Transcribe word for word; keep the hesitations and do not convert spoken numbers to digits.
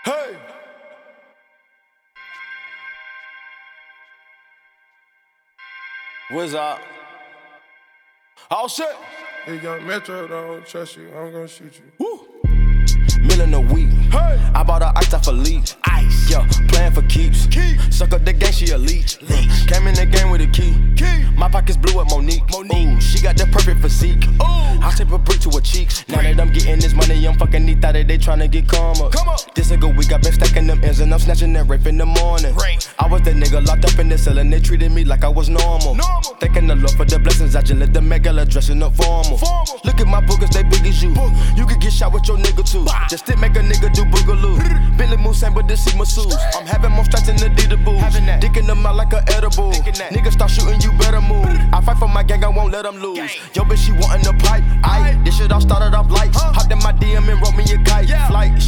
Hey! What's up? All set. Hey, young Metro, don't trust you. I'm gonna shoot you. Woo. Million a week. Hey. I bought her ice off a leash. Ice. Yeah, playing for keeps. Keep. Suck up the game, she a leech. leech. Came in the game with a key. Key. My pockets blew up Monique. Monique. Ooh, she got the perfect physique. Ooh. I tip a brick to her cheeks. Now that I'm getting this money, I'm fucking neat that they tryna get calmer. Come on. This a good week, I been stacking them ends and I'm snatching that rape in the morning. Rape. I was the nigga locked up in the cell and they treated me like I was normal. Normal. Thanking the Lord for the blessings, I just let the megala dressing up formal. Formal. Look at my boogers, they big as you. Boog. You could get shot with your nigga too. Bah. Just to make a nigga do boogaloo. Billy Moose same but this see my suits. I'm having more strikes than the Adidas boots. Dicking them out like a edible. Niggas start shooting, you better move. I fight for my gang, I won't let them lose. Gang. Yo bitch, she wantin' the pipe. Aye, this shit all started off light. Huh. Hopped in my D M and wrote me a kite. Yeah. Flight.